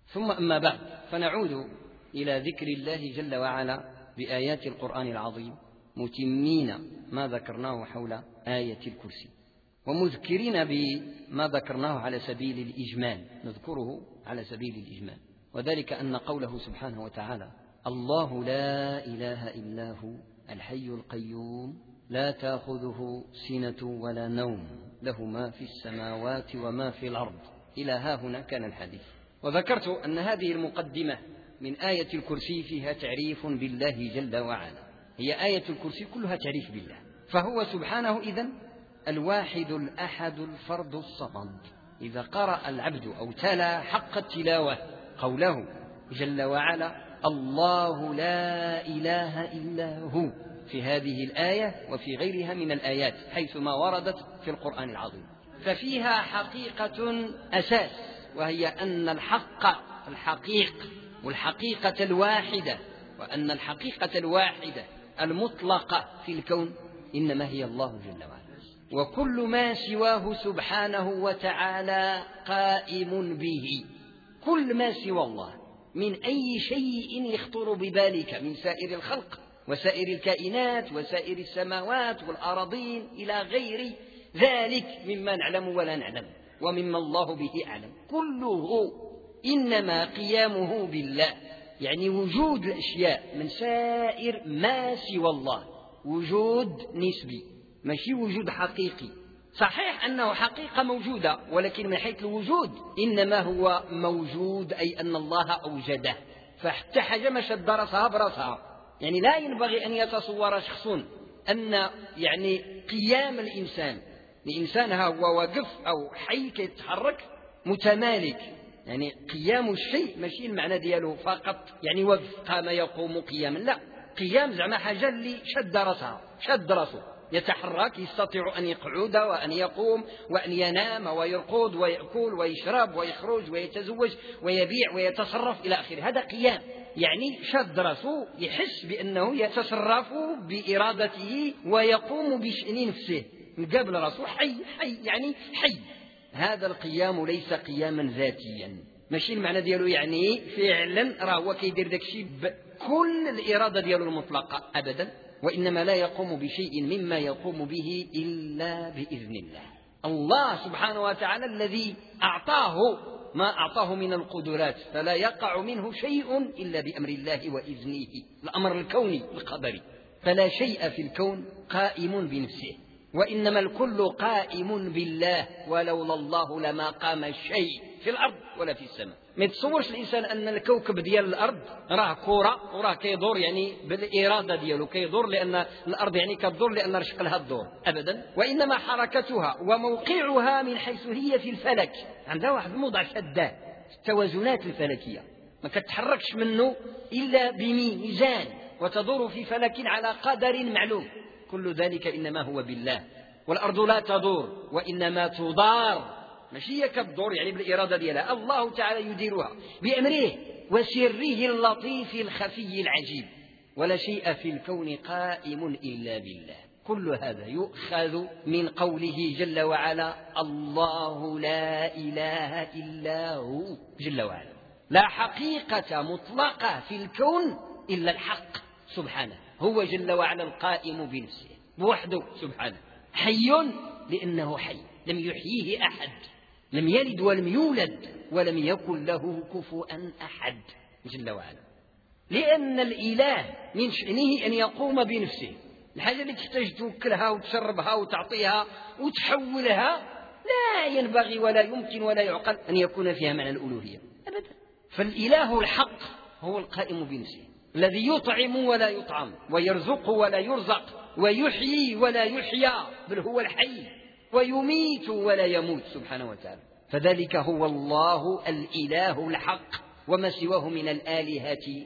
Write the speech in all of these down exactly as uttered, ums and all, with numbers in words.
ثم أما بعد، فنعود إلى ذكر الله جل وعلا بآيات القرآن العظيم، متمين ما ذكرناه حول آية الكرسي، ومذكرين بما ذكرناه على سبيل الإجمال، نذكره على سبيل الإجمال، وذلك أن قوله سبحانه وتعالى: الله لا إله إلا هو الحي القيوم لا تأخذه سنة ولا نوم له ما في السماوات وما في الأرض، إلى ها هنا كان الحديث. وذكرت أن هذه المقدمة من آية الكرسي فيها تعريف بالله جل وعلا، هي آية الكرسي كلها تعريف بالله، فهو سبحانه إذن الواحد الأحد الفرد الصمد. إذا قرأ العبد أو تلا حق التلاوة قوله جل وعلا: الله لا إله إلا هو، في هذه الآية وفي غيرها من الآيات حيثما وردت في القرآن العظيم، ففيها حقيقة أساس، وهي أن الحق الحقيق والحقيقة الواحدة، وأن الحقيقة الواحدة المطلقة في الكون إنما هي الله جل وعلا، وكل ما سواه سبحانه وتعالى قائم به. كل ما سوى الله من أي شيء يخطر ببالك من سائر الخلق وسائر الكائنات وسائر السماوات والأراضين إلى غير ذلك مما نعلم ولا نعلم ومما الله به أعلم، كله إنما قيامه بالله، يعني وجود الأشياء من سائر ما سوى الله وجود نسبي، ماشي وجود حقيقي. صحيح أنه حقيقة موجودة، ولكن من حيث الوجود إنما هو موجود، أي أن الله أوجده، فحتى حاجة مش درسها براسها. يعني لا ينبغي أن يتصور شخص أن يعني قيام الإنسان الإنسان هو واقف أو حي كيتحرك متمالك، يعني قيام الشيء ماشي المعنى دياله فقط يعني وقف قام يقوم قياما، لا، قيام زعما حاجة اللي شد راسها شد راسه يتحرك، يستطيع أن يقعد وأن يقوم وأن ينام ويرقد ويأكل ويشرب ويخرج ويتزوج ويبيع ويتصرف إلى آخره، هذا قيام، يعني شد راسه يحس بأنه يتصرف بإرادته ويقوم بشأن نفسه قبل راسه حي حي يعني حي. هذا القيام ليس قياما ذاتيا، ماشي المعنى ديالو يعني فعلا راه هو كيدير داكشي بكل الإرادة ديالو المطلقة أبدا، وإنما لا يقوم بشيء مما يقوم به إلا بإذن الله. الله سبحانه وتعالى الذي أعطاه ما أعطاه من القدرات، فلا يقع منه شيء إلا بأمر الله وإذنه، الأمر الكوني القدري، فلا شيء في الكون قائم بنفسه، وإنما الكل قائم بالله، ولولا الله لما قام شيء في الأرض ولا في السماء. ما يتصورش الإنسان أن الكوكب ديال الأرض راه كرة وراه كيدور يعني بالإرادة ديالو كيدور لأن الأرض يعني كتدور لأن رشق لها الدور أبدا، وإنما حركتها وموقعها من حيث هي في الفلك عندها واحد الموضع شداه، التوازنات الفلكية ما كتحركش منه إلا بميزان، وتدور في فلك على قدر معلوم، كل ذلك إنما هو بالله. والأرض لا تدور وإنما تدار، ماشي هي كتدور يعني بالإرادة ديالها، الله تعالى يديرها بأمره وسره اللطيف الخفي العجيب، ولا شيء في الكون قائم إلا بالله. كل هذا يؤخذ من قوله جل وعلا: الله لا إله إلا هو جل وعلا، لا حقيقة مطلقة في الكون إلا الحق سبحانه، هو جل وعلا القائم بنفسه بوحده سبحانه، حي لأنه حي لم يحييه أحد، لم يلد ولم يولد ولم يكن له كفوا أحد جل وعلا، لأن الإله من شأنه أن يقوم بنفسه، الحاجة اللي تحتاج توكلها وتشربها وتعطيها وتحولها لا ينبغي ولا يمكن ولا يعقل أن يكون فيها معنى الألوهية أبدا. فالإله الحق هو القائم بنفسه، الذي يطعم ولا يطعم ويرزق ولا يرزق ويحيي ولا يحيى، بل هو الحي، ويميت ولا يموت سبحانه وتعالى، فذلك هو الله الإله الحق، وما سواه من الآلهة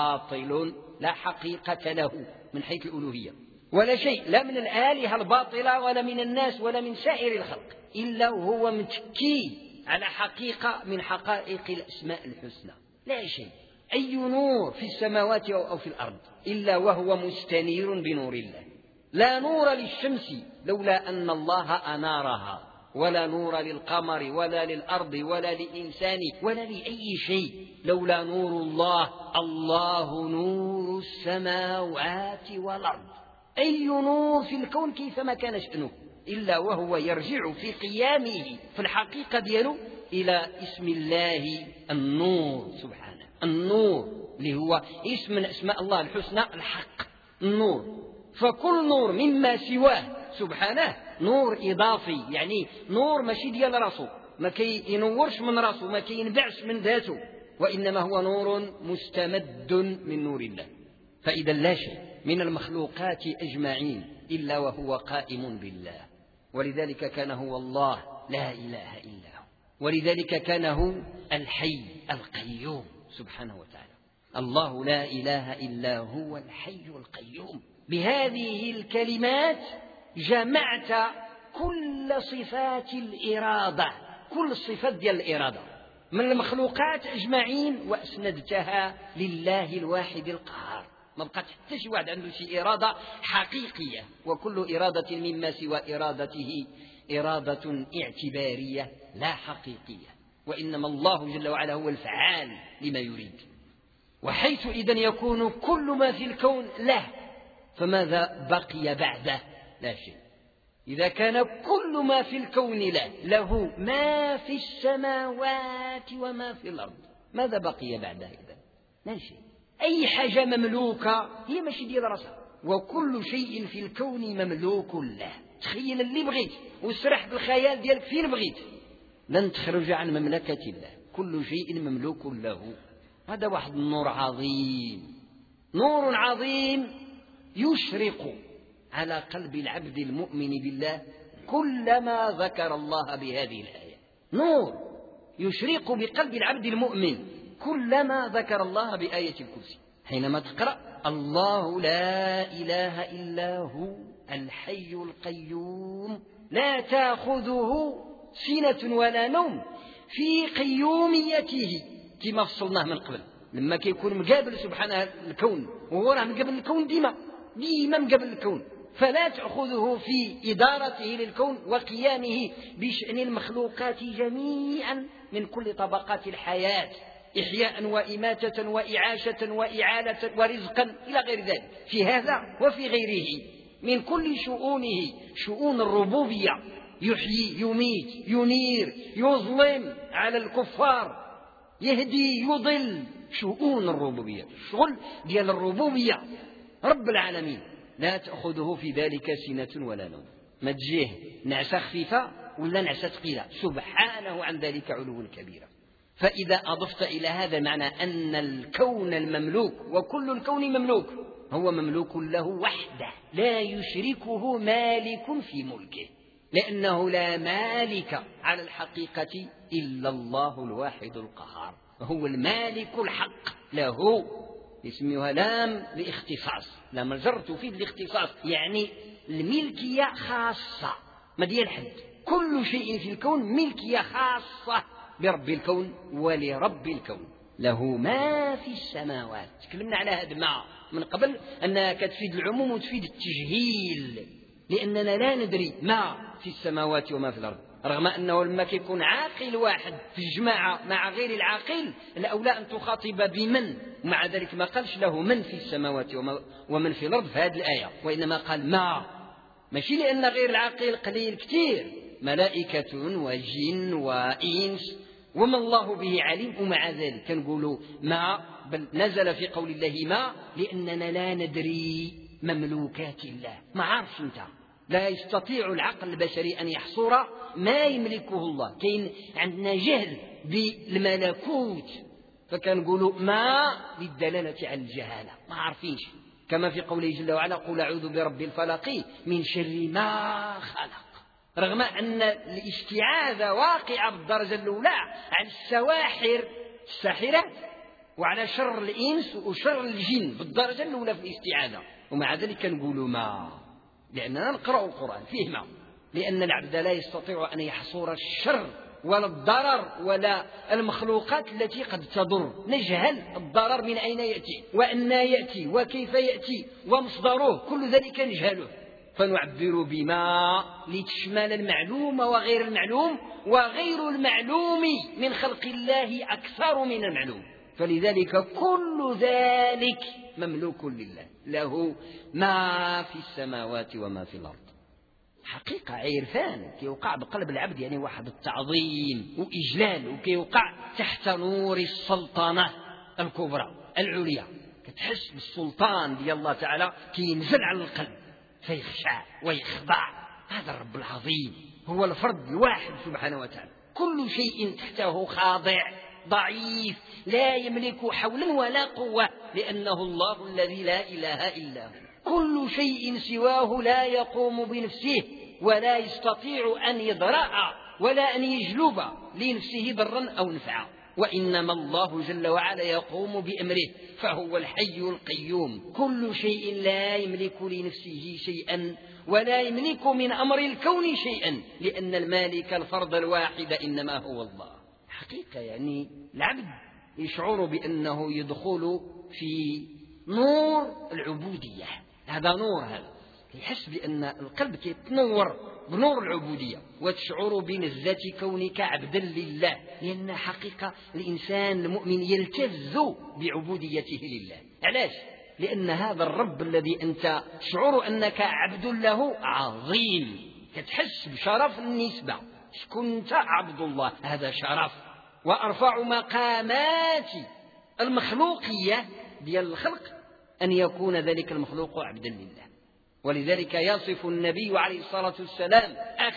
باطل لا حقيقة له من حيث الألوهية، ولا شيء لا من الآلهة الباطلة ولا من الناس ولا من سائر الخلق إلا هو متكي على حقيقة من حقائق الأسماء الحسنى، لا شيء أي نور في السماوات أو في الأرض إلا وهو مستنير بنور الله، لا نور للشمس لولا أن الله أنارها، ولا نور للقمر ولا للأرض ولا للإنسان ولا لأي شيء لولا نور الله. الله نور السماوات والأرض. أي نور في الكون كيفما كان شأنه إلا وهو يرجع في قيامه في الحقيقة دياله إلى اسم الله النور سبحانه. النور اللي هو اسم من أسماء الله الحسنى الحق، النور. فكل نور مما سواه سبحانه نور إضافي، يعني نور ماشي ديال راسه، ما كينورش من راسه، ما كينبعش من ذاته، وإنما هو نور مستمد من نور الله. فإذا لا شيء من المخلوقات أجمعين إلا وهو قائم بالله، ولذلك كان هو الله لا إله إلا هو، ولذلك كان هو الحي القيوم سبحانه وتعالى. الله لا إله إلا هو الحي القيوم. بهذه الكلمات جمعت كل صفات الإرادة، كل الصفات ديال الإرادة من المخلوقات أجمعين وأسندتها لله الواحد القهار. ما بقات حتى شي واحد عنده شي إرادة حقيقية، وكل إرادة مما سوى إرادته إرادة اعتبارية لا حقيقية، وإنما الله جل وعلا هو الفعال لما يريد. وحيث إذن يكون كل ما في الكون له، فماذا بقي بعده؟ لا شيء. إذا كان كل ما في الكون له، له ما في السماوات وما في الأرض، ماذا بقي بعده إذن؟ لا شيء. أي حاجة مملوكة هي ماشي ديال راسها، وكل شيء في الكون مملوك له. تخيل اللي بغيت واسرح بالخيال ديالك فين بغيت، لن تخرج عن مملكة الله، كل شيء مملوك له. هذا واحد النور عظيم، نور عظيم يشرق على قلب العبد المؤمن بالله كلما ذكر الله بهذه الآية. نور يشرق بقلب العبد المؤمن كلما ذكر الله بآية الكرسي. حينما تقرأ الله لا إله إلا هو الحي القيوم لا تأخذه سنة ولا نوم في قيوميته، كما فصلناه من قبل، لما كيكون مقابل سبحانه الكون، وهو راه مقابل الكون ديما ديما مقابل الكون، فلا تأخذه في إدارته للكون وقيامه بشأن المخلوقات جميعا من كل طبقات الحياة، إحياء وإماتة وإعاشة وإعالة ورزقا إلى غير ذلك، في هذا وفي غيره من كل شؤونه، شؤون الربوبية، يحيي يميت ينير يظلم على الكفار يهدي يضل، شؤون الربوبية، شغل ديال الربوبية رب العالمين، لا تأخذه في ذلك سنة ولا نوم. ما تجيه نعسة خفيفة ولا نعسة ثقيلة، سبحانه عن ذلك علوا كبيرا. فإذا أضفت إلى هذا معنى أن الكون المملوك، وكل الكون مملوك، هو مملوك له وحده، لا يشركه مالك في ملكه، لأنه لا مالك على الحقيقة إلا الله الواحد القهار، هو المالك الحق له. اسمها لام لاختصاص، لام الجر تفيد الاختصاص، يعني الملكية خاصة ما ديال حد. كل شيء في الكون ملكية خاصة برب الكون ولرب الكون، له ما في السماوات. تكلمنا على هذا ما من قبل أنها كتفيد العموم وتفيد التجهيل، لأننا لا ندري ما في السماوات وما في الأرض، رغم أنه لما كيكون عاقل واحد في الجماعة مع غير العاقل الأولى أن تخاطب بمن، ومع ذلك ما قالش له من في السماوات ومن في الأرض في هذه الآية، وإنما قال ما، ماشي لأن غير العاقل قليل كثير، ملائكة وجن وإنس وما الله به عليم، ومع ذلك كنقولوا ما، بل نزل في قول الله ما لأننا لا ندري مملوكات الله، ما عارفش انت، لا يستطيع العقل البشري أن يحصر ما يملكه الله، كاين عندنا جهل بالملكوت، فكنقولوا ما للدلالة على الجهالة، ما عارفينش، كما في قوله جل وعلا قل أعوذ برب الفلق من شر ما خلق، رغم أن الاستعاذة واقعة بالدرجة الأولى على السواحر الساحرات وعلى شر الإنس وشر الجن بالدرجة الأولى في الاستعاذة، ومع ذلك نقولوا ما، لأننا نقرأ القرآن فيه ما، لأن العبد لا يستطيع أن يحصر الشر ولا الضرر ولا المخلوقات التي قد تضر، نجهل الضرر من أين يأتي وأن يأتي وكيف يأتي ومصدره، كل ذلك نجهله، فنعبر بما لتشمل المعلوم وغير المعلوم، وغير المعلوم من خلق الله أكثر من المعلوم، فلذلك كل ذلك مملوك لله، له ما في السماوات وما في الأرض. حقيقة عرفان كيوقع بقلب العبد، يعني واحد التعظيم وإجلال، وكيوقع تحت نور السلطنة الكبرى العليا، كتحس بالسلطان ديال الله تعالى كينزل على القلب فيخشع ويخضع. هذا الرب العظيم هو الفرد الواحد سبحانه وتعالى، كل شيء تحته خاضع ضعيف لا يملك حولا ولا قوة، لأنه الله الذي لا إله إلا هو. كل شيء سواه لا يقوم بنفسه ولا يستطيع أن يضرع ولا أن يجلب لنفسه ضرا أو نفعا، وإنما الله جل وعلا يقوم بأمره، فهو الحي القيوم. كل شيء لا يملك لنفسه شيئا ولا يملك من أمر الكون شيئا، لأن المالك الفرد الواحد إنما هو الله. حقيقة يعني العبد يشعر بأنه يدخل في نور العبودية، هذا نور، هذا يحس بأن القلب يتنور بنور العبودية، وتشعر بلذة كونك عبدا لله، لأن حقيقة الإنسان المؤمن يلتز بعبوديته لله. علاش؟ لأن هذا الرب الذي أنت تشعر أنك عبد له عظيم، كتحس بشرف النسبة، كنت عبد الله، هذا شرف. وأرفع مقامات المخلوقية ديال الخلق أن يكون ذلك المخلوق عبدا لله، ولذلك يصف النبي عليه الصلاة والسلام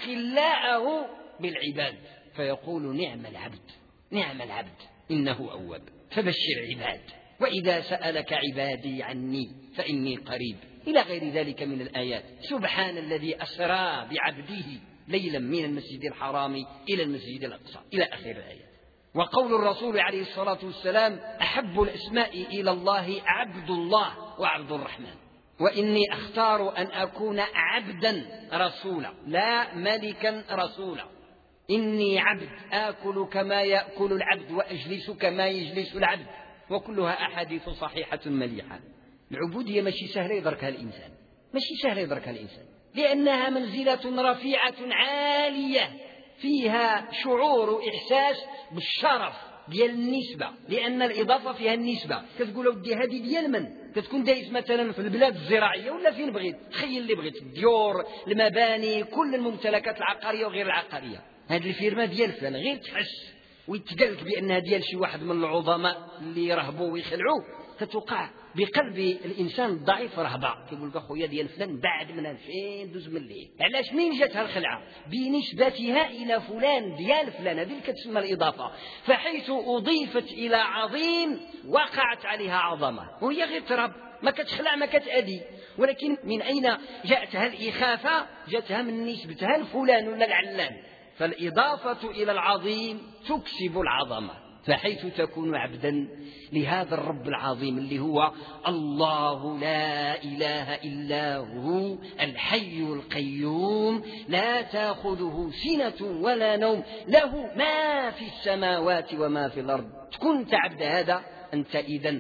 أخلاءه بالعباد فيقول نعم العبد نعم العبد إنه أواب فبشر عباد، وإذا سألك عبادي عني فإني قريب، إلى غير ذلك من الآيات. سبحان الذي أسرى بعبده ليلا من المسجد الحرام إلى المسجد الأقصى إلى آخر الآيات. وقول الرسول عليه الصلاة والسلام أحب الأسماء إلى الله عبد الله وعبد الرحمن، وإني أختار أن أكون عبدا رسولا لا ملكا رسولا. إني عبد آكل كما يأكل العبد وأجلس كما يجلس العبد، وكلها أحاديث صحيحة مليحة. العبودية ماشي سهلة يدركها الإنسان، ماشي سهلة يدركها الإنسان، لأنها منزلة رفيعة عالية فيها شعور إحساس بالشرف ديال النسبة، لأن الإضافة فيها النسبة. كتقول ودي هذه ديال من؟ كتكون دايز مثلا في البلاد الزراعية ولا فين بغيت، تخيل اللي بغيت، الديور المباني كل الممتلكات العقارية وغير العقارية، هذه الفيرما ديال فلان، غير تحس ويتقالك بأنها ديال شي واحد من العظماء اللي يرهبوا ويخلعوا، كتوقع بقلب الإنسان الضعيف رهبة، كيقول لك أخويا ديال فلان بعد من فين دوز من ليه. علاش؟ مين جاتها الخلعة؟ بنسبتها إلى فلان ديال فلان، هذه اللي كتسمى الإضافة. فحيث أضيفت إلى عظيم وقعت عليها عظمة، وهي غير تراب، ما كتخلع ما كتأدي، ولكن من أين جاءتها الإخافة؟ جاءتها من نسبتها لفلان ولا العلان. فالإضافة إلى العظيم تكسب العظمة. فحيث تكون عبدا لهذا الرب العظيم اللي هو الله لا إله إلا هو الحي القيوم لا تأخذه سنة ولا نوم له ما في السماوات وما في الأرض، تكون عبد هذا أنت إذن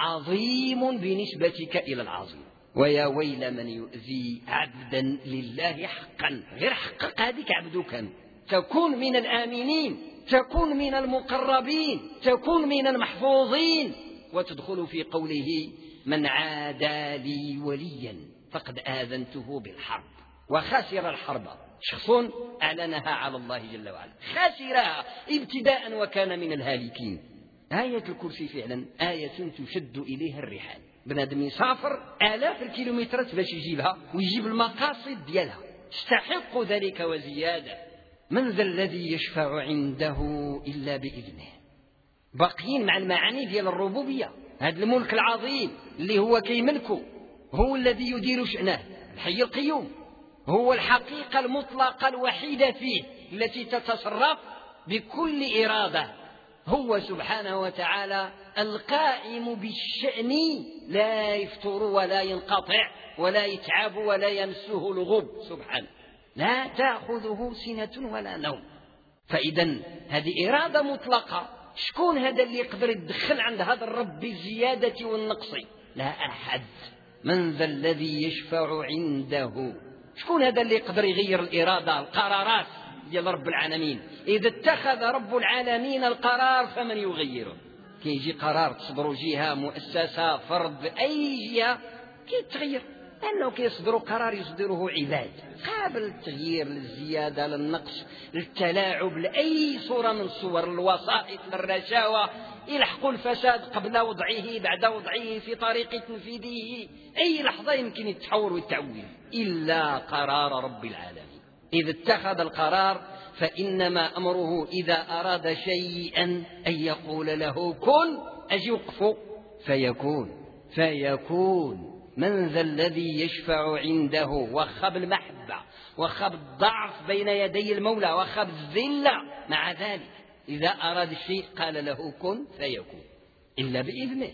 عظيم بنسبتك إلى العظيم. ويا ويل من يؤذي عبدا لله حقا، غير حقق هذيك عبدك، تكون من الآمنين، تكون من المقربين، تكون من المحفوظين، وتدخل في قوله من عادى لي وليا فقد آذنته بالحرب. وخسر الحرب شخص أعلنها على الله جل وعلا، خسرها ابتداء وكان من الهالكين. آية الكرسي فعلا آية تشد إليها الرحال، بنادم يسافر آلاف الكيلومترات باش يجيبها ويجيب المقاصد ديالها، تستحق ذلك وزيادة. من ذا الذي يشفع عنده إلا بإذنه. باقيين مع المعاني ديال الربوبية، هذا الملك العظيم اللي هو كيملكه، هو الذي يدير شأنه، الحي القيوم، هو الحقيقة المطلقة الوحيدة فيه التي تتصرف بكل إرادة، هو سبحانه وتعالى القائم بالشأن لا يفتر ولا ينقطع ولا يتعب ولا يمسه لغوب سبحانه، لا تأخذه سنة ولا نوم. فإذا هذه إرادة مطلقة. شكون هذا اللي يقدر يدخل عند هذا الرب بالزيادة والنقص؟ لا أحد. من ذا الذي يشفع عنده شكون هذا اللي يقدر يغير الإرادة القرارات ديال رب العالمين؟ إذا اتخذ رب العالمين القرار فمن يغيره؟ كيجي قرار تصدر جهة مؤسسة فرد أي جهة كيتغير، لأنه كيصدروا قرار يصدره عباد قابل للتغيير للزيادة للنقص للتلاعب لأي صورة من صور الوسائط للرشاوى، يلحق الفساد قبل وضعه بعد وضعه في طريق تنفيذه، أي لحظة يمكن يتحور ويتعويل إلا قرار رب العالمين. إذا اتخذ القرار فإنما أمره إذا أراد شيئا أن يقول له كن أجي وقف فيكون فيكون. من ذا الذي يشفع عنده وخب المحبة وخب الضعف بين يدي المولى وخب الذلة، مع ذلك إذا أراد الشيء قال له كن فيكون إلا بإذنه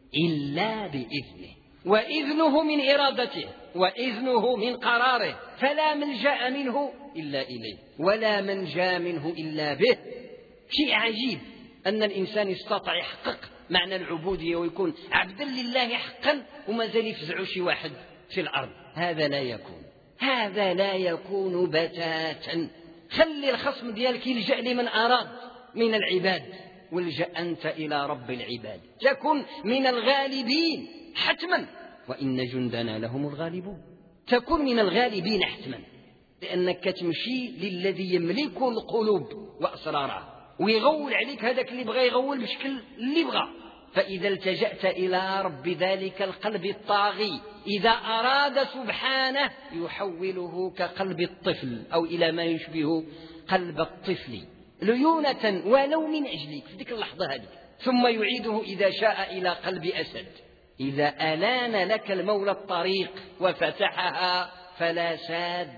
إلا بإذنه، وإذنه من إرادته وإذنه من قراره، فلا ملجأ منه إلا إليه ولا منجا منه إلا به. شيء عجيب أن الإنسان يستطيع يحقق معنى العبودية ويكون عبدا لله حقا وما زال يفزع شي واحد في الأرض. هذا لا يكون هذا لا يكون بتاتا. خلي الخصم ديالك يلجأ لمن أراد من العباد، والجأ أنت إلى رب العباد تكن من الغالبين حتما، وإن جندنا لهم الغالبون. تكون من الغالبين حتما، لأنك تمشي للذي يملك القلوب وأسرارها ويغول عليك هذاك اللي بغى يغول بشكل اللي بغى. فإذا التجأت إلى رب ذلك القلب الطاغي إذا أراد سبحانه يحوله كقلب الطفل أو إلى ما يشبه قلب الطفل ليونة ولو من أجلك في ذيك اللحظة هذه، ثم يعيده إذا شاء إلى قلب أسد. إذا ألان لك المولى الطريق وفتحها فلا ساد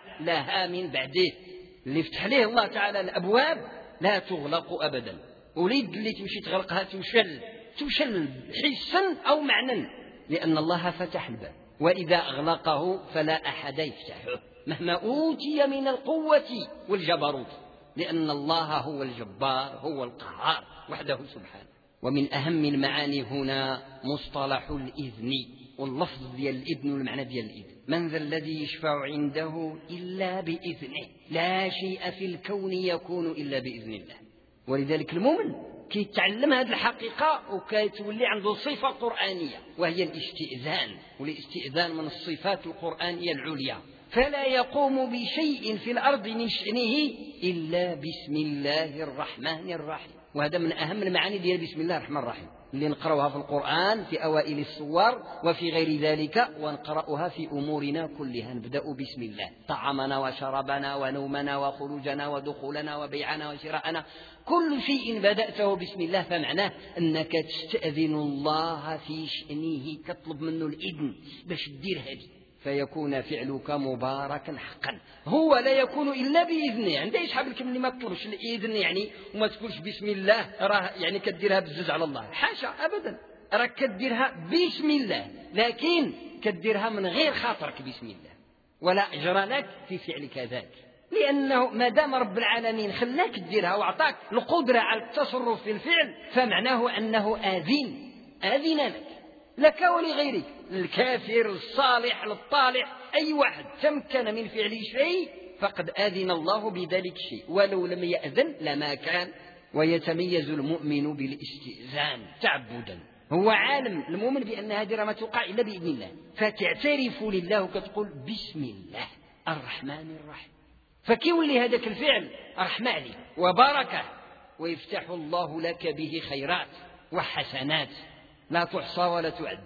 لها من بعده. اللي فتح له الله تعالى الأبواب لا تغلق أبدا، وليد اللي تمشي تغلقها تشل تشل حسا أو معنى، لأن الله فتح الباب، وإذا أغلقه فلا أحد يفتحه مهما أوتي من القوة والجبروت، لأن الله هو الجبار هو القهار وحده سبحانه. ومن أهم المعاني هنا مصطلح الإذن، واللفظ ديال الإذن والمعنى ديال الإذن. من ذا الذي يشفع عنده إلا بإذنه، لا شيء في الكون يكون إلا بإذن الله. ولذلك المؤمن كيتعلم هذه الحقيقة وكيتولي عنده صفة قرآنية وهي الاستئذان، والاستئذان من الصفات القرآنية العليا. فلا يقوم بشيء في الأرض من شأنه إلا بسم الله الرحمن الرحيم. وهذا من أهم المعاني ديال بسم الله الرحمن الرحيم اللي نقرأها في القرآن في أوائل السور وفي غير ذلك، ونقرأها في أمورنا كلها. نبدأ بسم الله، طعامنا وشربنا ونومنا وخروجنا ودخولنا وبيعنا وشراءنا، كل شيء بدأته بسم الله فمعناه أنك تستأذن الله في شأنه، تطلب منه الإذن باش دير هذه، فيكون فعلك مباركا حقا. هو لا يكون إلا بإذنه. عنده يسحب لك اللي ما تطلبش الإذن يعني وما تقولش بسم الله راه يعني كديرها بزز على الله، حاشا أبدا، راك كديرها بسم الله، لكن كديرها من غير خاطرك بسم الله، ولا أجر لك في فعلك ذاك، لأنه ما دام رب العالمين خلاك تديرها وأعطاك القدرة على التصرف في الفعل فمعناه أنه آذن آذن لك لك ولغيرك، الكافر الصالح للطالح، أي واحد تمكن من فعل شيء فقد آذن الله بذلك الشيء، ولو لم يأذن لما كان. ويتميز المؤمن بالاستئذان تعبدا، هو عالم المؤمن بأن هذه ما توقع إلا بإذن الله، فتعترف لله وكتقول بسم الله الرحمن الرحيم، فكيولي هذاك الفعل رحمة عليك وبركة، ويفتح الله لك به خيرات وحسنات لا تحصى ولا تعد.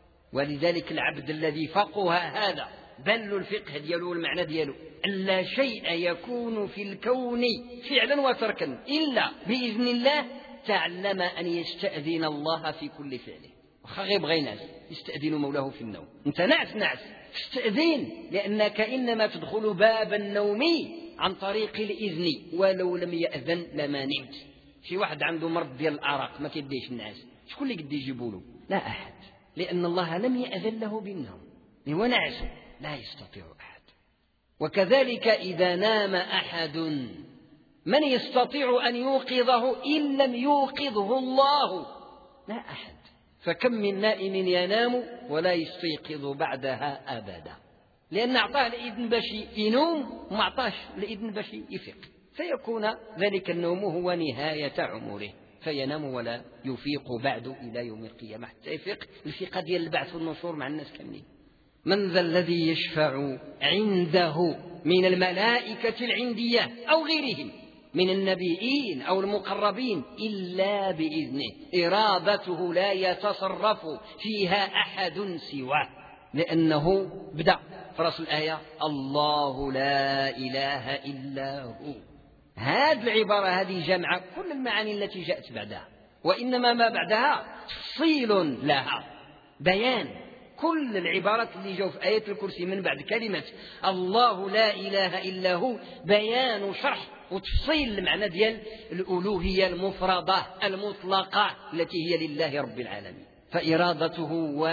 ولذلك العبد الذي فقه هذا بل الفقه ديالو والمعنى ديالو أن لا شيء يكون في الكون فعلا وتركا إلا بإذن الله، تعلم أن يستأذن الله في كل فعله. وخا غير بغى ينعس يستأذن مولاه في النوم، انت نعس نعس استأذن، لأنك إنما تدخل باب النوم عن طريق الإذن، ولو لم يأذن لما نمت. شي واحد عنده مرض ديال الأرق ما كيديش النعاس، شكون اللي قد يجيبوا له؟ لا أحد، لأن الله لم يأذن له بالنوم، هو نعس لا يستطيع أحد. وكذلك إذا نام أحد من يستطيع أن يوقظه إن لم يوقظه الله؟ لا أحد. فكم من نائم ينام ولا يستيقظ بعدها أبدا. لأن أعطاه الإذن باش ينوم وما أعطاش الإذن باش يفيق، فيكون ذلك النوم هو نهاية عمره، فينام ولا يفيق بعد إلى يوم القيامة حتى يفيق الفقه ديال البعث والنشور مع الناس كاملين. من ذا الذي يشفع عنده من الملائكة العندية أو غيرهم من النبيين أو المقربين إلا بإذنه، إرادته لا يتصرف فيها أحد سواه، لأنه بدأ في رأس الآية الله لا إله إلا هو. هذه العبارة هذه جمع كل المعاني التي جاءت بعدها، وإنما ما بعدها تفصيل لها، بيان كل العبارات اللي جو في آية الكرسي من بعد كلمة الله لا إله إلا هو، بيان وشرح وتفصيل المعنى ديال الألوهية المفردة المطلقة التي هي لله رب العالمين. فإرادته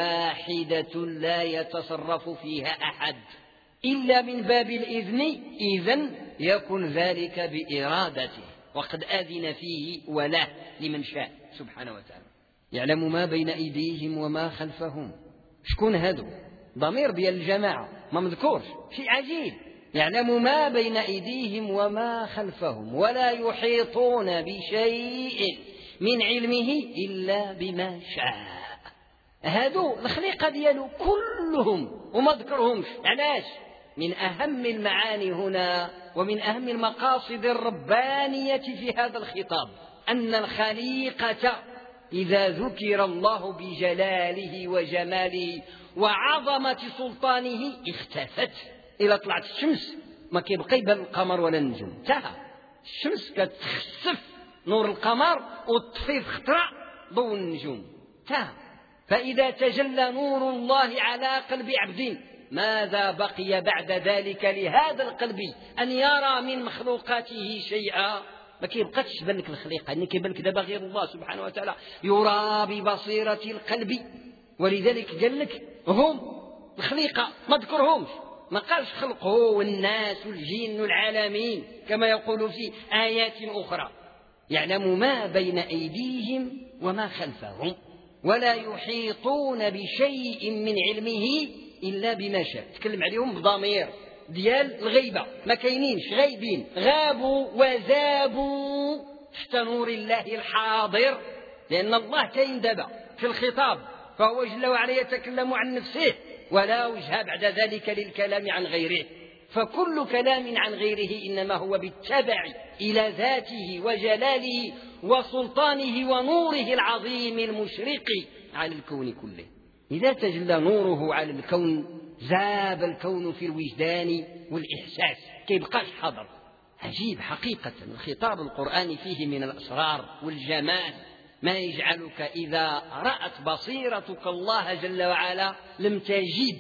واحدة لا يتصرف فيها أحد إلا من باب الإذن، إذن يكن ذلك بإرادته، وقد آذن فيه وله لمن شاء سبحانه وتعالى. يعلم ما بين أيديهم وما خلفهم. شكون هادو؟ ضمير ديال الجماعة ما مذكورش، شيء عجيب. يعلم ما بين أيديهم وما خلفهم ولا يحيطون بشيء من علمه إلا بما شاء. هادو الخليقة ديالو كلهم وما ذكرهمش. علاش؟ من أهم المعاني هنا ومن أهم المقاصد الربانية في هذا الخطاب أن الخليقة إذا ذكر الله بجلاله وجماله وعظمة سلطانه اختفت. إلى طلعت الشمس ما كيبقى يبان القمر ولا النجوم، انتهى. الشمس كتخسف نور القمر وتطفي في خطرة ضوء النجوم، انتهى. فإذا تجلى نور الله على قلب عبد ماذا بقي بعد ذلك لهذا القلب أن يرى من مخلوقاته شيئا؟ ما كيبقاش تبان لك الخليقة، إن كيبان لك دابا غير الله سبحانه وتعالى يرى ببصيرة القلب. ولذلك قال لك هم الخليقة ما ذكرهمش، ما قالش خلقه والناس والجن والعالمين كما يقول في آيات أخرى. يعلم ما بين أيديهم وما خلفهم ولا يحيطون بشيء من علمه إلا بما شاء. تكلم عليهم بضمير ديال الغيبة، ما كاينينش، غايبين، غابوا وذابوا تحت نور الله الحاضر، لأن الله كاين دابا في الخطاب، فهو جل وعلا يتكلم عن نفسه ولا وجه بعد ذلك للكلام عن غيره. فكل كلام عن غيره إنما هو بالتبع إلى ذاته وجلاله وسلطانه ونوره العظيم المشرق على الكون كله. إذا تجلى نوره على الكون زاب الكون في الوجدان والإحساس، كيبقاش حاضر. عجيب حقيقة الخطاب القرآني فيه من الأسرار والجمال ما يجعلك إذا رأت بصيرتك الله جل وعلا لم تجد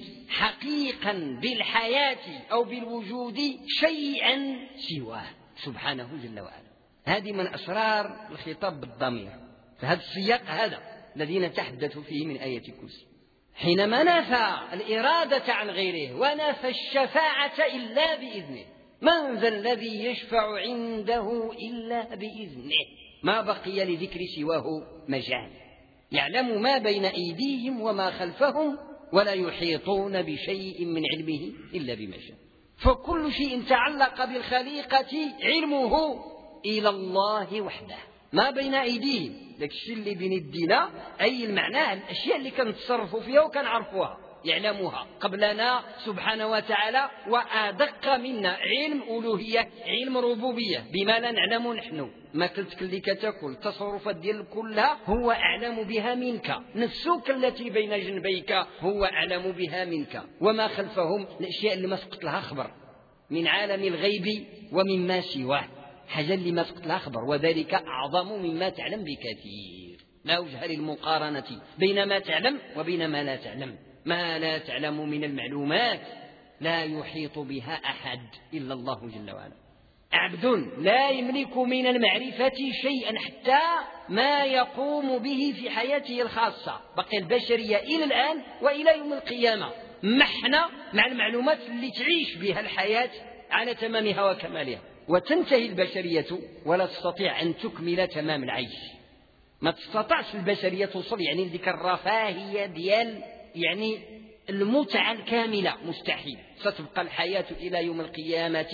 حقيقا بالحياة أو بالوجود شيئا سواه سبحانه جل وعلا. هذه من أسرار الخطاب بالضمير في هذا السياق هذا الذي نتحدث فيه من آية الكرسي. حينما نفى الإرادة عن غيره ونفى الشفاعة إلا بإذنه، من ذا الذي يشفع عنده إلا بإذنه، ما بقي لذكر سواه مجال. يعلم ما بين أيديهم وما خلفهم ولا يحيطون بشيء من علمه إلا بما شاء. فكل شيء تعلق بالخليقة علمه إلى الله وحده. ما بين أيديهم داك الشيء اللي بين يدينا، أي المعنى الأشياء اللي كنتصرفوا فيها وكنعرفوها يعلمها قبلنا سبحانه وتعالى، وأدق منا علم ألوهية، علم ربوبية بما لا نعلم نحن. ما كلتك اللي كتاكل التصرفات ديال كلها هو أعلم بها منك، نفسك التي بين جنبيك هو أعلم بها منك. وما خلفهم الأشياء اللي ما سقط لها خبر من عالم الغيب ومما سواه، حاجة اللي ما سقط لها خبر، وذلك أعظم مما تعلم بكثير. لا وجه للمقارنة بين ما تعلم وبين ما لا تعلم. ما لا تعلم من المعلومات لا يحيط بها أحد إلا الله جل وعلا. عبد لا يملك من المعرفة شيئا حتى ما يقوم به في حياته الخاصة. بقي البشرية إلى الآن وإلى يوم القيامة محنة مع المعلومات اللي تعيش بها الحياة على تمامها وكمالها، وتنتهي البشرية ولا تستطيع أن تكمل تمام العيش. ما تستطيعش البشرية توصل يعني لذيك الرفاهية ديال يعني المتعة الكاملة مستحيل. ستبقى الحياة إلى يوم القيامة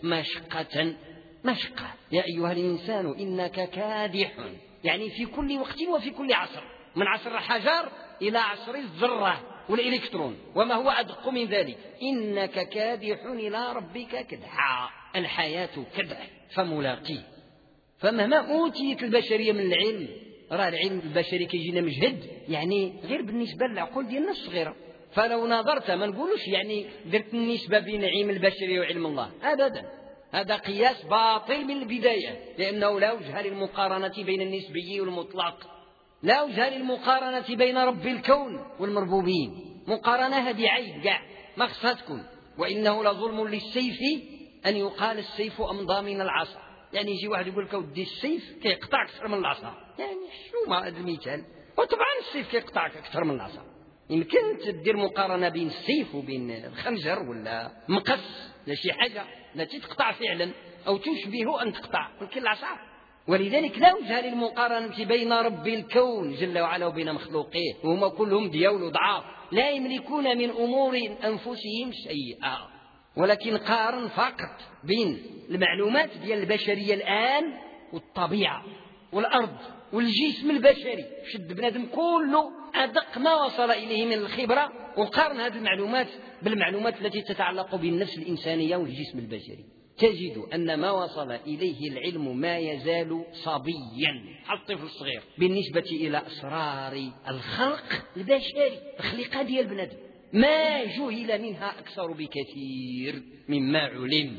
مشقة مشقة. يا أيها الإنسان إنك كادح، يعني في كل وقت وفي كل عصر، من عصر الحجر إلى عصر الذرة والإلكترون وما هو أدق من ذلك. إنك كادح إلى ربك كدحا. الحياة كدح فملاقيه. فمهما أوتيت البشرية من العلم، راه العلم البشري كيجينا مجهد، يعني غير بالنسبة للعقول ديالنا الصغيرة. فلو نظرت ما نقولوش يعني درت النسبة بين العلم البشري وعلم الله، أبدا، هذا قياس باطل من البداية، لأنه لا وجه للمقارنة بين النسبي والمطلق، لا وجه للمقارنة بين رب الكون والمربوبين. مقارنة هذه عيب كاع ما خصها تكون. وإنه لظلم للسيف أن يقال السيف أمضى من العصا. يعني يجي واحد يقول لك ودي السيف كيقطع أكثر من العصا، يعني شو ما هذا المثال؟ وطبعا السيف كيقطعك أكثر من العصا. يمكن تدير مقارنة بين السيف وبين الخنجر ولا مقص لا شي حاجة التي تقطع فعلا أو تشبه أن تقطع، ولكن العصا. ولذلك لا وجه للمقارنة بين رب الكون جل وعلا وبين مخلوقيه، وهم كلهم ديول ضعاف لا يملكون من أمور أنفسهم شيئا. ولكن قارن فقط بين المعلومات ديال البشرية الآن والطبيعة والأرض والجسم البشري. شد بنادم كله أدق ما وصل إليه من الخبرة، وقارن هذه المعلومات بالمعلومات التي تتعلق بالنفس الإنسانية والجسم البشري، تجد أن ما وصل إليه العلم ما يزال صبيا الطفل الصغير بالنسبة إلى أسرار الخلق البشري، الخليقة ديال البنادم ما جهل منها أكثر بكثير مما علم،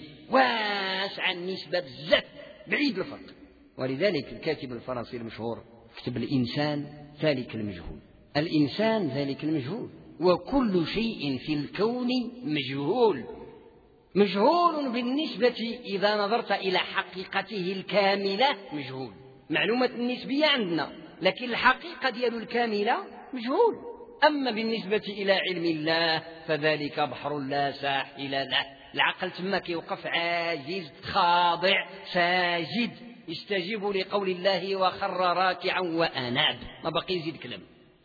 واسع النسبة بزاف بعيد الفرق. ولذلك الكاتب الفرنسي المشهور كتب الإنسان ذلك المجهول. الإنسان ذلك المجهول، وكل شيء في الكون مجهول. مجهول بالنسبة إذا نظرت إلى حقيقته الكاملة مجهول. معلومة النسبية عندنا، لكن الحقيقة ديال الكاملة مجهول. أما بالنسبة إلى علم الله فذلك بحر لا ساحل له. العقل تما كيوقف عاجز خاضع ساجد، يستجيب لقول الله وخر راكعا وأناب، ما بقي يزيد كلام.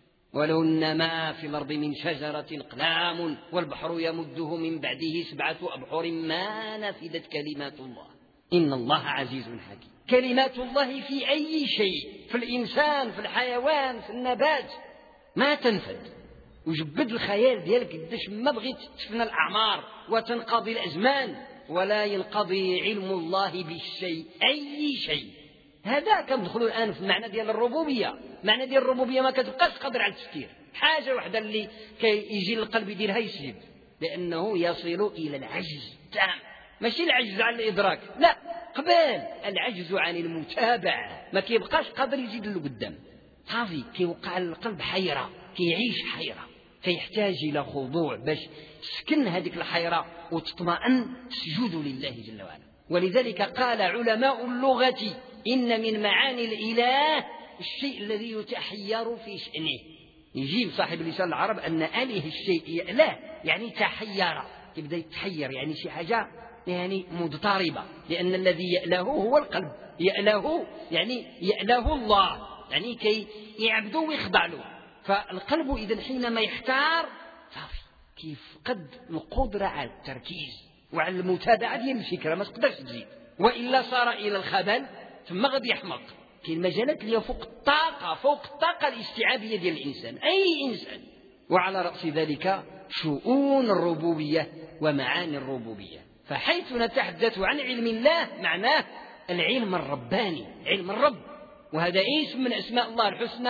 ولو أن ما في الأرض من شجرة أقلام والبحر يمده من بعده سبعة أبحر ما نفدت كلمات الله إن الله عزيز حكيم. كلمات الله في أي شيء، في الإنسان، في الحيوان، في النبات، ما تنفد. وجبد الخيال ديالك قداش ما بغيت تفنى الأعمار وتنقضي الأزمان ولا ينقضي علم الله بالشيء، أي شيء. هذا كندخلوا الآن في المعنى ديال الربوبية. معنى ديال الربوبية ما كتبقاش قادر على التفكير. حاجة واحدة اللي كيجي القلب يديرها يسجد، لأنه يصل إلى العجز التام. ماشي العجز عن الإدراك، لا، قبل العجز عن المتابعة. ما كيبقاش قادر يزيد له قدام، صافي كيوقع القلب حيرة، كيعيش حيرة، كيحتاج إلى خضوع باش تسكن هذيك الحيرة وتطمئن سجود لله جل وعلا. ولذلك قال علماء اللغة إن من معاني الإله الشيء الذي يتحير في شأنه. يجيب صاحب لسان العرب أن آله الشيء يأله، يعني تحير، يبدأ يتحير، يعني شي حاجة يعني مضطربة، لأن الذي يأله هو القلب. يأله يعني يأله الله، يعني كي يعبده ويخضع له. فالقلب إذن حينما يحتار صافي كيفقد القدرة على التركيز وعلى المتابعة ديال الفكرة، ما تقدرش تزيد، وإلا صار إلى الخبل ثم غادي يحمق. كاين مجالات اللي فوق الطاقة، فوق الطاقة الاستيعابية ديال الإنسان، أي إنسان. وعلى رأس ذلك شؤون الربوبية ومعاني الربوبية. فحيث نتحدث عن علم الله معناه العلم الرباني، علم الرب، وهذا اسم من أسماء الله الحسنى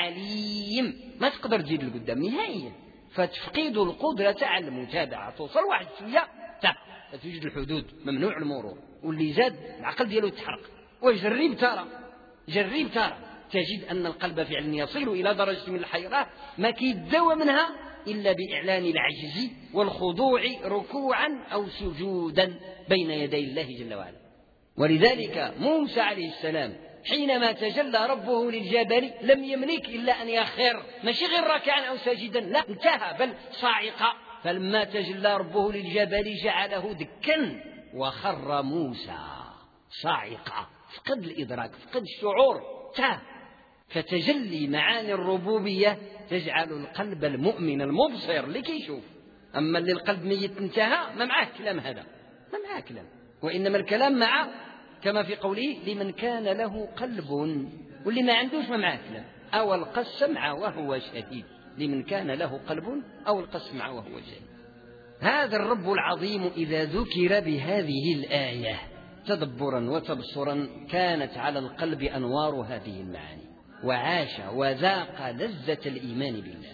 العليم، ما تقدر تزيد لقدام نهائيا. فتفقد القدرة على المتابعة، توصل واحد شوية فتوجد الحدود، ممنوع المرور، واللي زاد العقل ديالو يتحرق. وجرب ترى جرب ترى تجد أن القلب فعلا يصل إلى درجة من الحيرة ما كيتداوى منها إلا بإعلان العجز والخضوع ركوعا أو سجودا بين يدي الله جل وعلا. ولذلك موسى عليه السلام حينما تجلى ربه للجبل لم يملك إلا أن يخر، ماشي غير راكعا أو ساجدا، لا، انتهى بل صاعقا. فلما تجلى ربه للجبل جعله دكا وخر موسى صاعقا، فقد الإدراك، فقد الشعور، تاه. فتجلي معاني الربوبية تجعل القلب المؤمن المبصر اللي كيشوف. أما اللي القلب ميت انتهى ما معاه كلام، هذا ما معاه كلام. وإنما الكلام مع كما في قوله لمن كان له قلب، واللي ما عندوش ما معاه كلام. أو ألقى السمع وهو شهيد، لمن كان له قلب أو ألقى السمع وهو شهيد. هذا الرب العظيم إذا ذكر بهذه الآية تدبرا وتبصرا كانت على القلب أنوار هذه المعاني، وعاش وذاق لذة الإيمان بالله،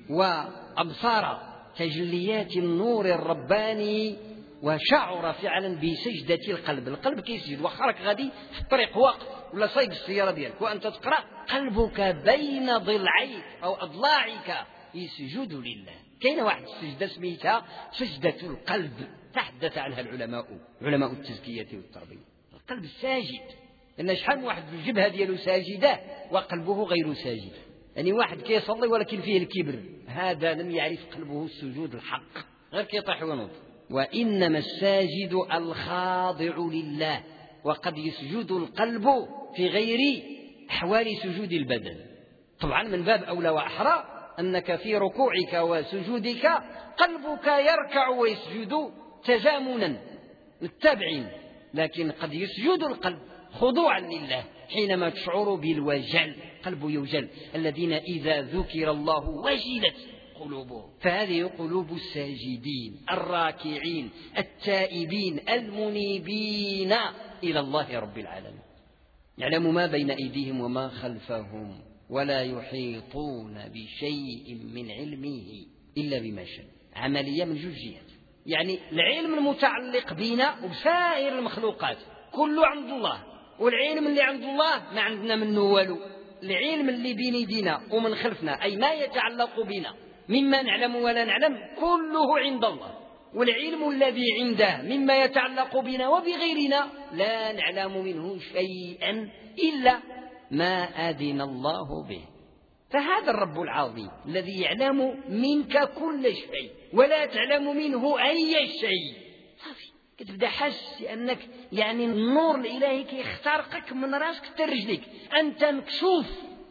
وأبصر تجليات النور الرباني، وشعر فعلا بسجدة القلب. القلب كيسجد وخرك غادي في الطريق واقف ولا صايق السيارة ديالك وأنت تقرأ، قلبك بين ضلعيك أو أضلاعك يسجد لله. كاينة واحد السجدة سميتها سجدة القلب، تحدث عنها العلماء علماء التزكية والتربية. القلب الساجد، لأن شحال واحد في الجبهة ديالو ساجدة وقلبه غير ساجد. يعني واحد كيصلي ولكن فيه الكبر، هذا لم يعرف قلبه السجود الحق، غير كيطيح ونوض. وإنما الساجد الخاضع لله، وقد يسجد القلب في غير أحوال سجود البدن. طبعا من باب أولى وأحرى أنك في ركوعك وسجودك قلبك يركع ويسجد تزامنا متبعين، لكن قد يسجد القلب خضوعا لله حينما تشعر بالوجل، قلب يوجل. الذين إذا ذكر الله وجلت قلوبهم، فهذه قلوب الساجدين الراكعين التائبين المنيبين إلى الله رب العالمين. يعلم ما بين أيديهم وما خلفهم ولا يحيطون بشيء من علمه إلا بما شاء. عملية من جوج جهات، يعني العلم المتعلق بنا وبسائر المخلوقات كله عند الله، والعلم اللي عند الله ما عندنا منه والو. العلم اللي بين يدينا ومن خلفنا أي ما يتعلق بنا مما نعلم ولا نعلم كله عند الله، والعلم الذي عنده مما يتعلق بنا وبغيرنا لا نعلم منه شيئا إلا ما أذن الله به. فهذا الرب العظيم الذي يعلم منك كل شيء ولا تعلم منه أي شيء، صافي كتبدا حس أنك يعني النور الإلهي كيخترقك من راسك حتى رجليك، أنت مكشوف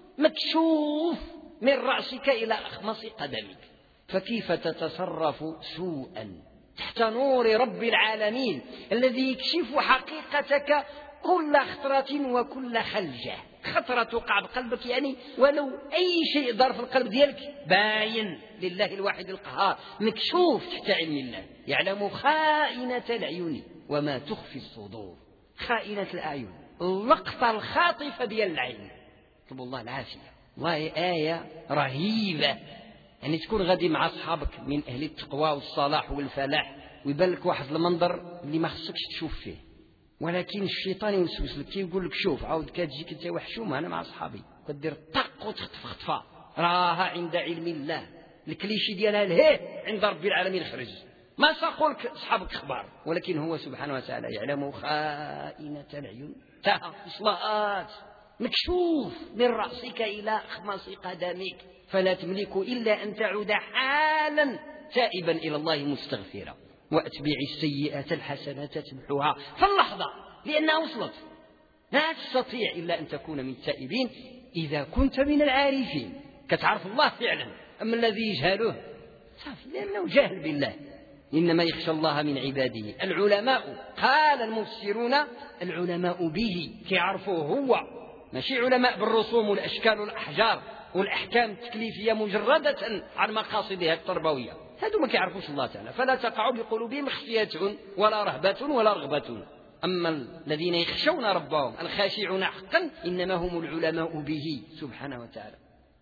مكشوف من رأسك إلى أخمص قدمك. فكيف تتصرف سوءا تحت نور رب العالمين الذي يكشف حقيقتك كل خطرة وكل خلجة؟ خطرة تقع بقلبك يعني ولو أي شيء ضار في القلب ديالك باين لله الواحد القهار، مكشوف تحت علم الله. يعلم خائنة العيون وما تخفي الصدور. خائنة الأعين، اللقطة الخاطفة ديال العين، طلب الله العافية. والله آية رهيبة. يعني تكون غادي مع أصحابك من أهل التقوى والصلاح والفلاح ويبان لك واحد المنظر اللي ما خصكش تشوف فيه، ولكن الشيطان يوسوس لك يقول لك شوف عاود كتجيك انت وحشومه انا مع اصحابي كدير طق وتخطف خطفه راها عند علم الله. الكليشي ديالها الهي عند رب العالمين خرج، ما ساقولك اصحابك اخبار، ولكن هو سبحانه وتعالى يعلم خائنة العيون. تاها اصلاءات مكشوف من راسك الى اخماص قدمك، فلا تملك الا ان تعود حالا تائبا الى الله مستغفرا. وأتبع السيئة الحسنة تمحوها في اللحظة لأنها وصلت. لا تستطيع إلا أن تكون من التائبين إذا كنت من العارفين كتعرف الله فعلا. أما الذي يجهله صافي لأنه جاهل بالله. إنما يخشى الله من عباده العلماء. قال المفسرون العلماء به كيعرفوه هو، ماشي علماء بالرسوم والأشكال والأحجار والأحكام التكليفية مجردة عن مقاصدها التربوية، هذو ما كيعرفوش الله تعالى، فلا تقع بقلوبهم خفية ولا رهبة ولا رغبة. أما الذين يخشون ربهم الخاشعون حقا إنما هم العلماء به سبحانه وتعالى.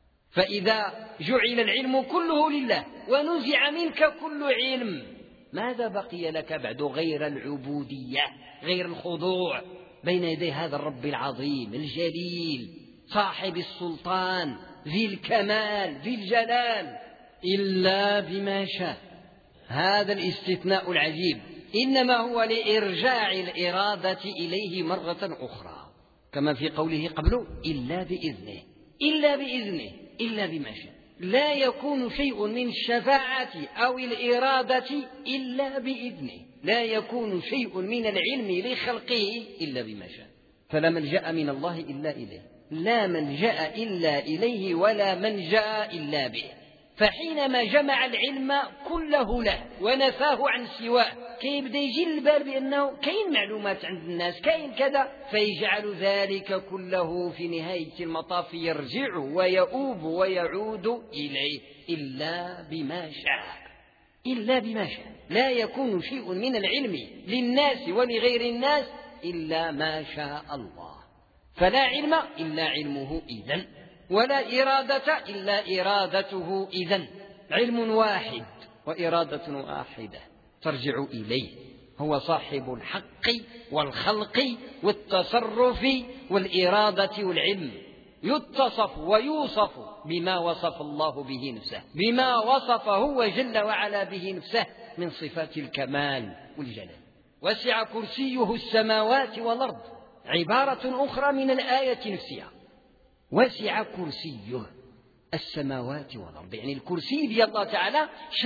فإذا جعل العلم كله لله ونزع منك كل علم ماذا بقي لك بعد غير العبودية، غير الخضوع بين يدي هذا الرب العظيم الجليل صاحب السلطان ذي الكمال ذي الجلال؟ إلا بما شاء. هذا الاستثناء العجيب إنما هو لإرجاع الإرادة إليه مرة أخرى، كما في قوله قبله إلا بإذنه إلا بإذنه إلا بما شاء. لا يكون شيء من الشفاعة أو الإرادة إلا بإذنه، لا يكون شيء من العلم لخلقه إلا بما شاء. فلا ملجأ من الله إلا إليه، لا ملجأ إلا إليه ولا منجأ إلا به. فحينما جمع العلم كله له ونفاه عن سواه كيبدا يجي البال بأنه كاين معلومات عند الناس كاين كذا، فيجعل ذلك كله في نهاية المطاف يرجع ويؤوب ويعود إليه إلا بما شاء، إلا بما شاء. لا يكون شيء من العلم للناس ولغير الناس إلا ما شاء الله. فلا علم إلا علمه إذن، ولا إرادة إلا إرادته إذن. علم واحد وإرادة واحدة ترجع إليه، هو صاحب الحق والخلق والتصرف والإرادة والعلم. يتصف ويوصف بما وصف الله به نفسه، بما وصف هو جل وعلا به نفسه من صفات الكمال والجلال. وسع كرسيه السماوات والأرض، عبارة أخرى من الآية نفسها. وسع كرسيه السماوات والأرض، يعني الكرسي ديال الله تعالى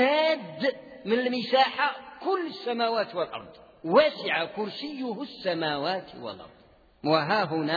شاد من المساحة كل السماوات والأرض. وسع كرسيه السماوات والأرض. وها هنا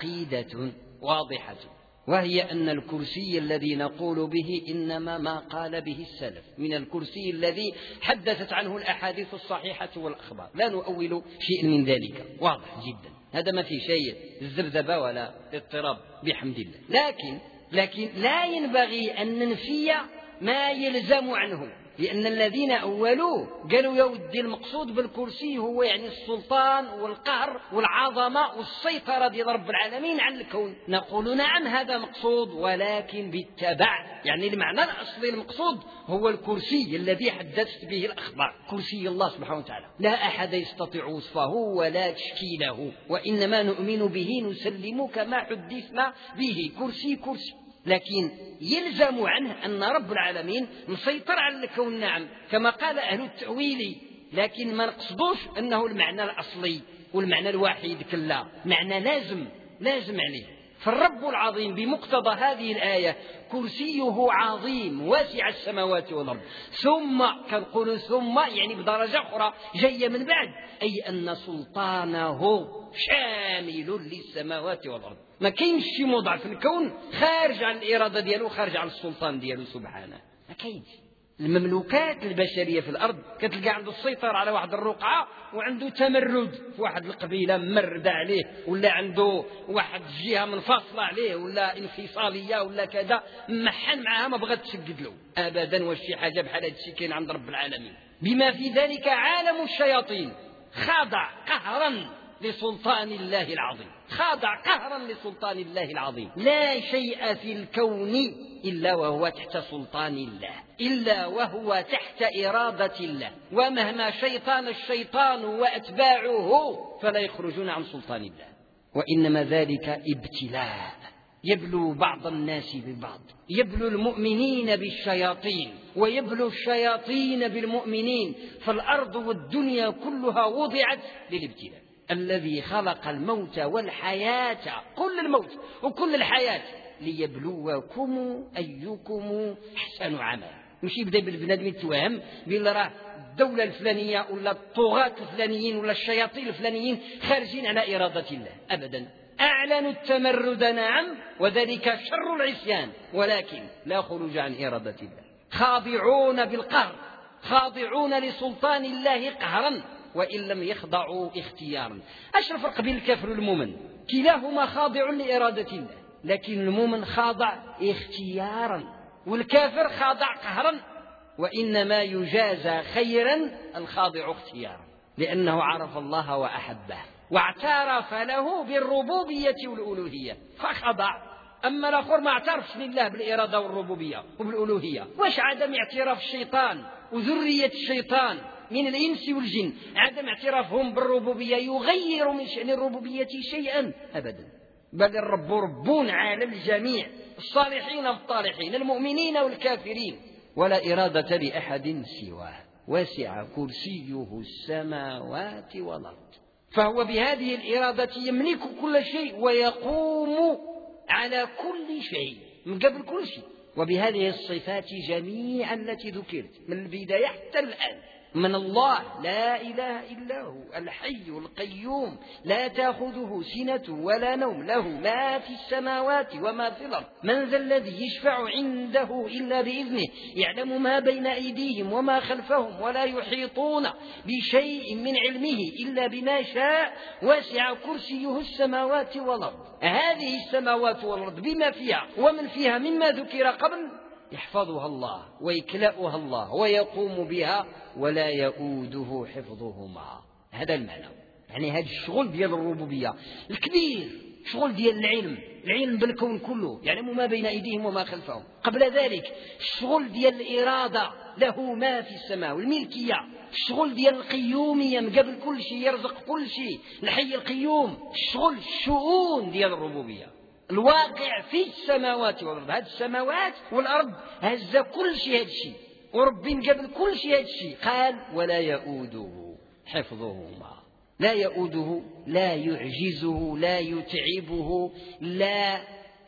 عقيدة واضحة، وهي أن الكرسي الذي نقول به إنما ما قال به السلف من الكرسي الذي حدثت عنه الأحاديث الصحيحة والأخبار، لا نؤول شيء من ذلك، واضح جدا، هذا ما في شيء الذبذبة ولا اضطراب بحمد الله. لكن لكن لا ينبغي أن ننفي ما يلزم عنه، لأن الذين أولوه قالوا يا ودي المقصود بالكرسي هو يعني السلطان والقهر والعظمة والسيطرة ديال رب العالمين على الكون. نقول نعم هذا مقصود، ولكن بالتبع، يعني المعنى الأصلي المقصود هو الكرسي الذي حدثت به الأخبار، كرسي الله سبحانه وتعالى لا أحد يستطيع وصفه ولا تشكيله، وإنما نؤمن به نسلم كما حدثنا به، كرسي كرسي. لكن يلزم عنه أن رب العالمين مسيطر على الكون، نعم كما قال أهل التأويل، لكن ما نقصدوش أنه المعنى الأصلي والمعنى الوحيد، كلا، معنى لازم لازم عليه. فالرب العظيم بمقتضى هذه الآية كرسيه عظيم واسع السماوات والأرض، ثم كنقول ثم يعني بدرجة أخرى جاية من بعد، أي أن سلطانه شامل للسماوات والأرض. ما كاينش شي موضع في الكون خارج عن الإرادة ديالو، خارج عن السلطان ديالو سبحانه، ما كاينش. المملوكات البشرية في الأرض كتلقى عنده السيطرة على واحد الرقعة وعنده تمرد في واحد القبيلة مردة عليه، ولا عنده واحد الجهة منفصلة عليه، ولا انفصالية ولا كذا، محن معها ما بغات تسجد له أبدا. وشي حاجة بحال هذا الشيء كاين عند رب العالمين، بما في ذلك عالم الشياطين خاضع قهرا لسلطان الله العظيم، خاضع قهرا لسلطان الله العظيم. لا شيء في الكون إلا وهو تحت سلطان الله، إلا وهو تحت إرادة الله، ومهما شيطان الشيطان وأتباعه فلا يخرجون عن سلطان الله. وإنما ذلك ابتلاء، يبلو بعض الناس ببعض، يبلو المؤمنين بالشياطين ويبلو الشياطين بالمؤمنين. فالأرض والدنيا كلها وضعت للابتلاء. الذي خلق الموت والحياة، كل الموت وكل الحياة، ليبلوكم أيكم أحسن عملا. مش يبدأ بالبنادم يتوهم بيقول راه الدولة الفلانية ولا الطغاة الفلانيين ولا الشياطين الفلانيين خارجين على إرادة الله، أبدا. أعلنوا التمرد نعم، وذلك شر العصيان، ولكن لا خروج عن إرادة الله. خاضعون بالقهر، خاضعون لسلطان الله قهرا، وإن لم يخضعوا اختيارا. ايش الفرق بين الكافر والمؤمن؟ كلاهما خاضع لإرادة الله، لكن المؤمن خاضع اختيارا، والكافر خاضع قهرا. وإنما يجازى خيرا الخاضع اختيارا، لأنه عرف الله وأحبه واعترف له بالربوبية والألوهية فخضع. أما الآخر ما اعترفش لله بالإرادة والربوبية وبالألوهية. واش عدم اعتراف الشيطان وذرية الشيطان من الإنس والجن، عدم اعترافهم بالربوبية يغير من شأن الربوبية شيئا؟ أبدا. بل الرب رب عالم الجميع، الصالحين والطالحين، المؤمنين والكافرين، ولا إرادة لأحد سواه. وسع كرسيه السماوات والأرض، فهو بهذه الإرادة يملك كل شيء ويقوم على كل شيء من قبل كل شيء، وبهذه الصفات جميعا التي ذكرت من البداية حتى الآن من الله لا إله إلا هو الحي القيوم لا تأخذه سنة ولا نوم له ما في السماوات وما في الأرض من ذا الذي يشفع عنده إلا بإذنه يعلم ما بين أيديهم وما خلفهم ولا يحيطون بشيء من علمه إلا بما شاء وسع كرسيه السماوات والأرض. هذه السماوات والأرض بما فيها ومن فيها مما ذكر قبل يحفظها الله ويكلأها الله ويقوم بها ولا يؤوده حفظهما. هذا المعنى، يعني هذا الشغل ديال الربوبية الكبير، شغل ديال العلم، العلم بالكون كله، يعلم ما بين أيديهم وما خلفهم. قبل ذلك الشغل ديال الإرادة، له ما في السماء والملكية، الشغل ديال القيومية من قبل كل شيء يرزق كل شيء، الحي القيوم، الشغل الشؤون ديال الربوبية الواقع في السماوات والأرض. هذه السماوات والأرض هز كل شيء، هذا الشيء وربي من قبل كل شيء هذا الشيء قال ولا يؤوده حفظهما. لا يؤوده، لا يعجزه، لا يتعبه، لا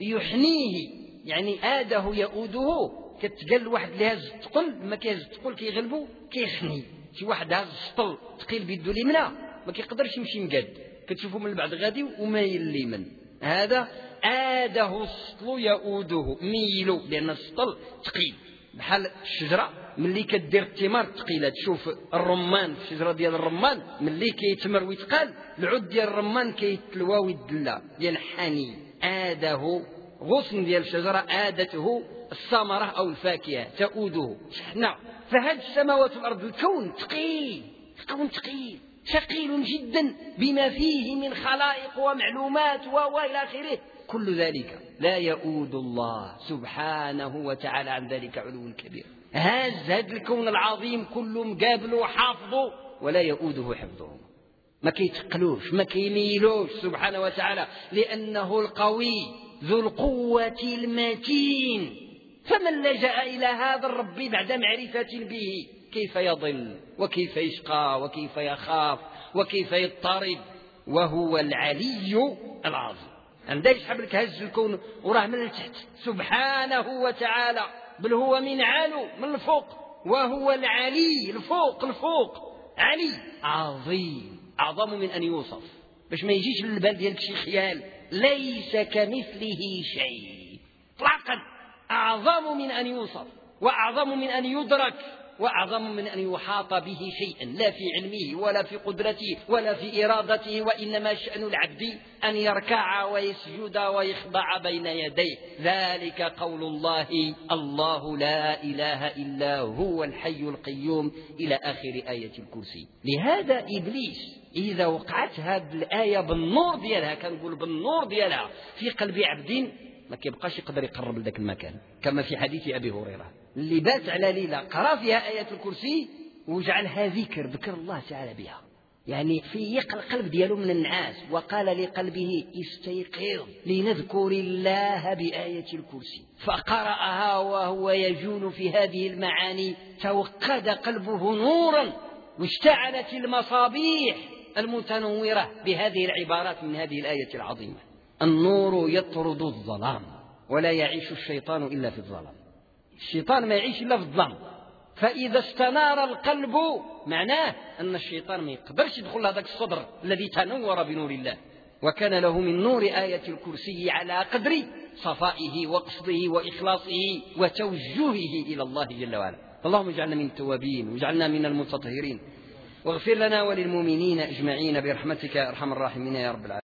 يحنيه. يعني آده يؤوده كتقال واحد اللي هاز الثقل، ما كيهز الثقل كيغلبو كيحني. شي واحد هاز السطل ثقيل بيدو اليمنى ما كيقدرش يمشي مقاد، كتشوفوا من بعد غادي وما يلي من هذا آده السطل يؤوده ميلو، لأن السطل ثقيل بحال الشجرة ملي كدير الثمار ثقيلة. تشوف الرمان في الشجرة ديال الرمان ملي كيتمر ويتقال العود ديال الرمان كيتلوى ويدلا ديال حني. آده غصن ديال الشجرة آدته الثمرة أو الفاكهة تؤوده شحنة. فهذه السماوات والأرض الكون ثقيل، كون ثقيل ثقيل جدا بما فيه من خلائق ومعلومات وإلى آخره. كل ذلك لا يؤود الله سبحانه وتعالى عن ذلك علو كبير. هاز هذا الكون العظيم كله مقابله وحافظه ولا يؤوده حفظه، ما كيتقلوش ما كيميلوش سبحانه وتعالى، لأنه القوي ذو القوة المتين. فمن لجأ إلى هذا الرب بعد معرفة به كيف يضل وكيف يشقى وكيف يخاف وكيف يضطرب وهو العلي العظيم. عندك يسحب لك هز الكون وراه من التحت سبحانه وتعالى، بل هو من علو من الفوق، وهو العلي الفوق الفوق علي عظيم أعظم من أن يوصف. باش ما يجيش للبال ديالك شي خيال، ليس كمثله شيء اطلاقا، أعظم من أن يوصف وأعظم من أن يدرك وأعظم من أن يحاط به شيئا، لا في علمه ولا في قدرته ولا في إرادته، وإنما شأن العبد أن يركع ويسجد ويخضع بين يديه. ذلك قول الله الله لا إله إلا هو الحي القيوم إلى آخر آية الكرسي. لهذا إبليس إذا وقعت هذه الآية بالنور ديالها، كنقول بالنور ديالها في قلب عبد، ما كيبقاش يقدر يقرب لذاك المكان، كما في حديث أبي هريرة اللي بات على ليلة قرأ فيها آية الكرسي وجعلها ذكر ذكر الله تعالى بها، يعني في القلب دياله من النعاس، وقال لقلبه استيقظ لنذكر الله بآية الكرسي، فقرأها وهو يجول في هذه المعاني، توقد قلبه نورا واشتعلت المصابيح المتنورة بهذه العبارات من هذه الآية العظيمة. النور يطرد الظلام ولا يعيش الشيطان إلا في الظلام. الشيطان ما يعيش إلا في الظلام، فإذا استنار القلب معناه أن الشيطان ما يقدرش يدخل هذاك الصدر الذي تنور بنور الله. وكان له من نور آية الكرسي على قدر صفائه وقصده وإخلاصه وتوجهه إلى الله جل وعلا. اللهم اجعلنا من التوابين واجعلنا من المتطهرين، واغفر لنا وللمؤمنين أجمعين برحمتك يا أرحم الراحمين يا رب العالمين.